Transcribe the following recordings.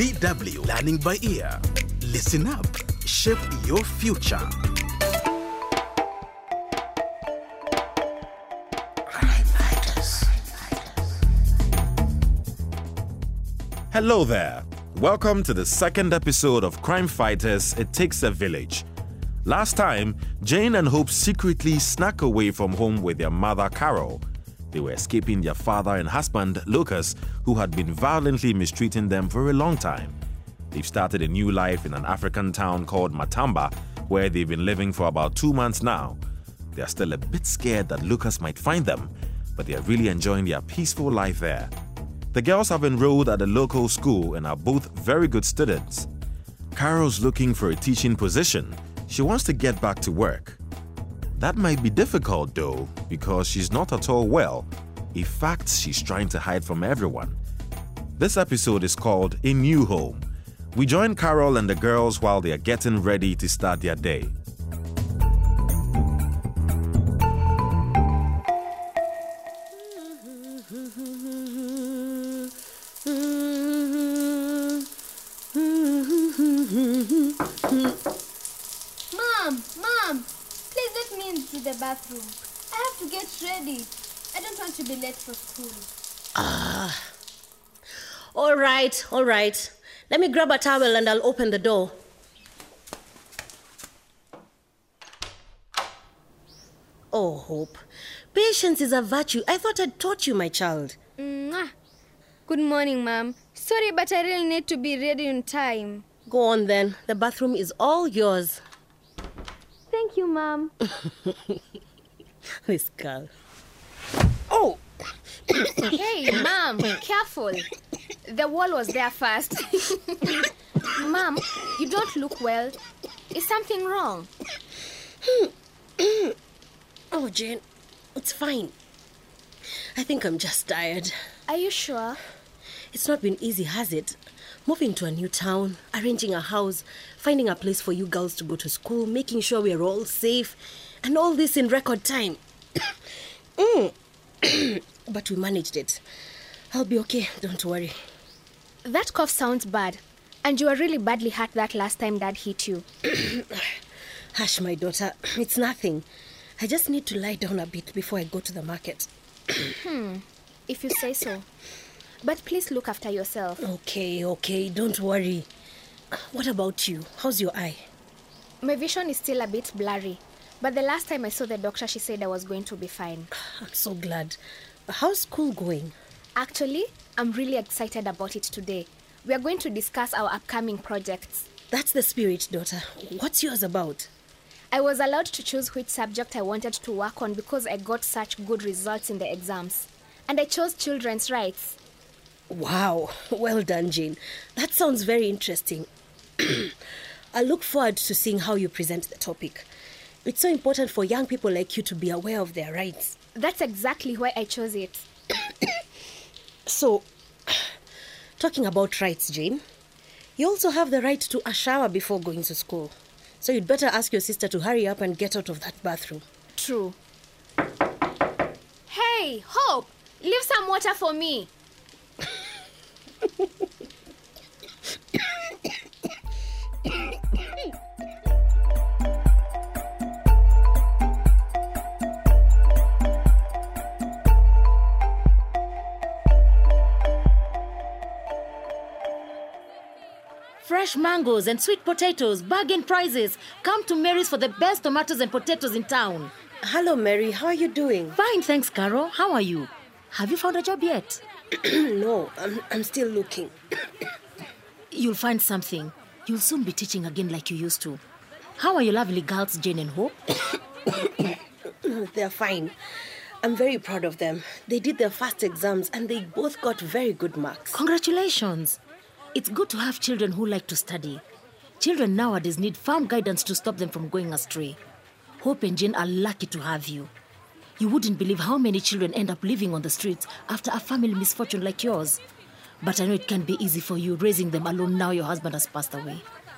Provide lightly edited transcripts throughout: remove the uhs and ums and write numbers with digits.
VW, learning by ear. Listen up, shape your future. Crime Fighters. Hello there. Welcome to the second episode of Crime Fighters, It Takes a Village. Last time, Jane and Hope secretly snuck away from home with their mother, Carol. They were escaping their father and husband, Lucas, who had been violently mistreating them for a long time. They've started a new life in an African town called Matamba, where they've been living for about 2 months now. They are still a bit scared that Lucas might find them, but they are really enjoying their peaceful life there. The girls have enrolled at a local school and are both very good students. Carol's looking for a teaching position. She wants to get back to work. That might be difficult though, because she's not at all well, a fact she's trying to hide from everyone. This episode is called A New Home. We join Carol and the girls while they are getting ready to start their day. Mom, please let me into the bathroom. I have to get ready. I don't want to be late for school. All right. Let me grab a towel and I'll open the door. Oh, Hope. Patience is a virtue. I thought I'd taught you, my child. Good morning, Mom. Sorry, but I really need to be ready on time. Go on then. The bathroom is all yours. Thank you, Mom. This girl. Oh! Hey, Mom, careful. The wall was there first. Mom, you don't look well. Is something wrong? Oh, Jane, it's fine. I think I'm just tired. Are you sure? It's not been easy, has it? Moving to a new town, arranging a house, finding a place for you girls to go to school, making sure we are all safe, and all this in record time. But we managed it. I'll be okay, don't worry. That cough sounds bad. And you were really badly hurt that last time Dad hit you. Hush, my daughter. It's nothing. I just need to lie down a bit before I go to the market. If you say so. But please look after yourself. Okay, don't worry. What about you? How's your eye? My vision is still a bit blurry. But the last time I saw the doctor, she said I was going to be fine. I'm so glad. How's school going? Actually, I'm really excited about it today. We are going to discuss our upcoming projects. That's the spirit, daughter. What's yours about? I was allowed to choose which subject I wanted to work on because I got such good results in the exams. And I chose children's rights. Wow, well done, Jane. That sounds very interesting. I look forward to seeing how you present the topic. It's so important for young people like you to be aware of their rights. That's exactly why I chose it. So, talking about rights, Jane, you also have the right to a shower before going to school. So you'd better ask your sister to hurry up and get out of that bathroom. True. Hey, Hope, leave some water for me. Fresh mangoes and sweet potatoes, bargain prices. Come to Mary's for the best tomatoes and potatoes in town. Hello, Mary. How are you doing? Fine, thanks, Carol. How are you? Have you found a job yet? No, I'm still looking. You'll find something. You'll soon be teaching again like you used to. How are your lovely girls, Jane and Hope? They're fine. I'm very proud of them. They did their first exams and they both got very good marks. Congratulations. It's good to have children who like to study. Children nowadays need firm guidance to stop them from going astray. Hope and Jane are lucky to have you. You wouldn't believe how many children end up living on the streets after a family misfortune like yours. But I know it can be easy for you raising them alone now your husband has passed away.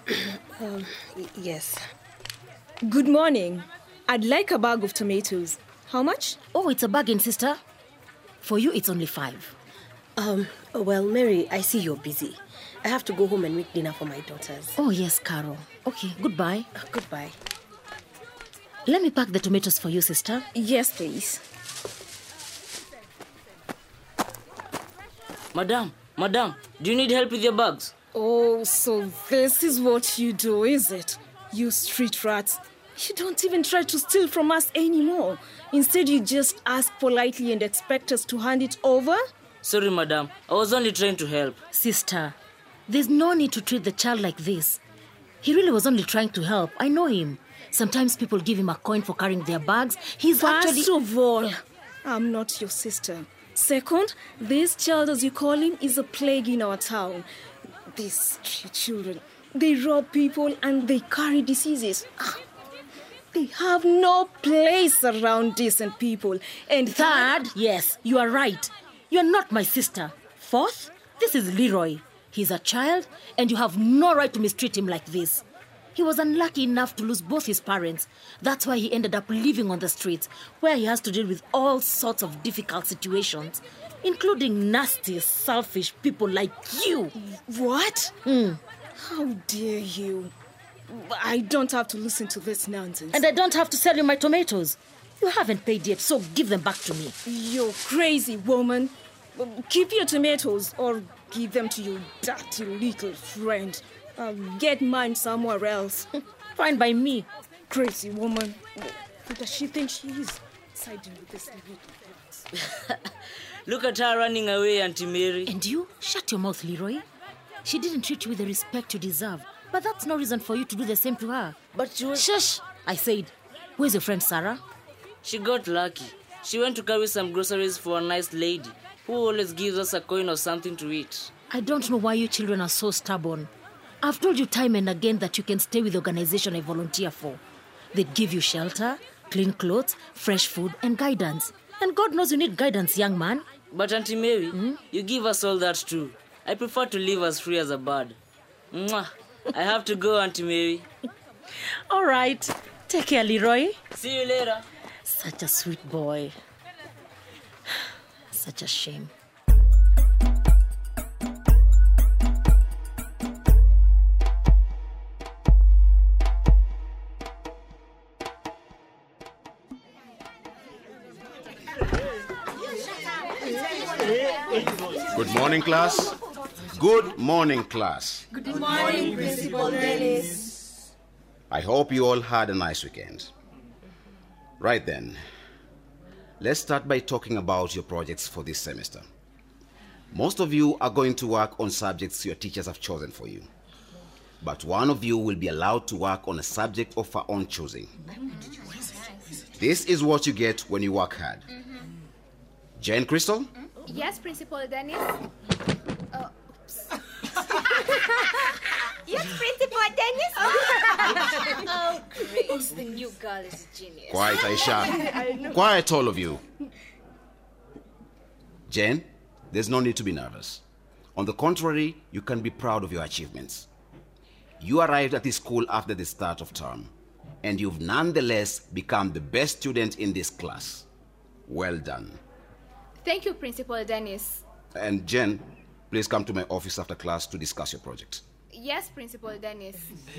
Yes. Good morning. I'd like a bag of tomatoes. How much? Oh, it's a bargain, sister. For you, it's only 5. Well, Mary, I see you're busy. I have to go home and make dinner for my daughters. Oh, yes, Carol. Okay, goodbye. Goodbye. Let me pack the tomatoes for you, sister. Yes, please. Madam, do you need help with your bags? Oh, so this is what you do, is it? You street rats. You don't even try to steal from us anymore. Instead, you just ask politely and expect us to hand it over? Sorry, madam. I was only trying to help. Sister, there's no need to treat the child like this. He really was only trying to help. I know him. Sometimes people give him a coin for carrying their bags. First of all, I'm not your sister. Second, this child, as you call him, is a plague in our town. These street children, they rob people and they carry diseases. They have no place around decent people. And Third, yes, you are right. You are not my sister. Fourth, this is Leroy. He's a child, and you have no right to mistreat him like this. He was unlucky enough to lose both his parents. That's why he ended up living on the streets, where he has to deal with all sorts of difficult situations, including nasty, selfish people like you. What? How dare you? I don't have to listen to this nonsense. And I don't have to sell you my tomatoes. You haven't paid yet, so give them back to me. You're crazy, woman. Keep your tomatoes or give them to your dirty little friend. I'll get mine somewhere else. Fine by me. Crazy woman. Who does she think she is? Siding with this little fox. Look at her running away, Auntie Mary. And you? Shut your mouth, Leroy. She didn't treat you with the respect you deserve. But that's no reason for you to do the same to her. But she was... Shush! I said, where's your friend Sarah? She got lucky. She went to carry some groceries for a nice lady who always gives us a coin or something to eat. I don't know why you children are so stubborn. I've told you time and again that you can stay with the organization I volunteer for. They give you shelter, clean clothes, fresh food, and guidance. And God knows you need guidance, young man. But Auntie Mary, you give us all that too. I prefer to live as free as a bird. Mwah. I have to go, Auntie Mary. All right. Take care, Leroy. See you later. Such a sweet boy. Such a shame. Good morning, class. Good morning, class. Good morning, Principal Dennis. I hope you all had a nice weekend. Right then, let's start by talking about your projects for this semester. Most of you are going to work on subjects your teachers have chosen for you. But one of you will be allowed to work on a subject of her own choosing. This is what you get when you work hard. Jane Crystal? Yes, Principal Dennis. Yes, Principal Dennis. Oh, Grace, the new girl is a genius. Quiet, Aisha. Quiet, all of you. Jane, there's no need to be nervous. On the contrary, you can be proud of your achievements. You arrived at this school after the start of term, and you've nonetheless become the best student in this class. Well done. Thank you, Principal Dennis. And Jen, please come to my office after class to discuss your project. Yes, Principal Dennis.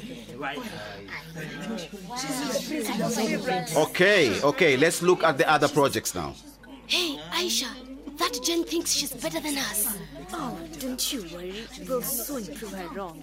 Okay, let's look at the other projects now. Hey, Aisha, that Jen thinks she's better than us. Oh, don't you worry. We'll soon prove her wrong.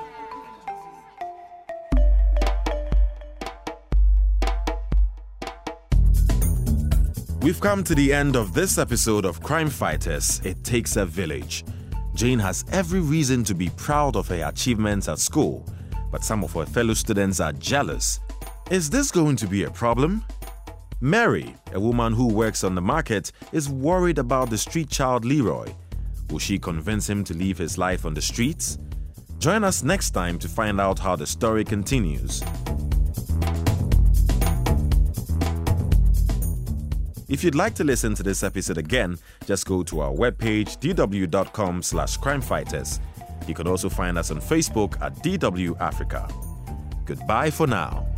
We've come to the end of this episode of Crime Fighters, It Takes a Village. Jane has every reason to be proud of her achievements at school, but some of her fellow students are jealous. Is this going to be a problem? Mary, a woman who works on the market, is worried about the street child Leroy. Will she convince him to leave his life on the streets? Join us next time to find out how the story continues. If you'd like to listen to this episode again, just go to our webpage dw.com/crimefighters. You can also find us on Facebook at DW Africa. Goodbye for now.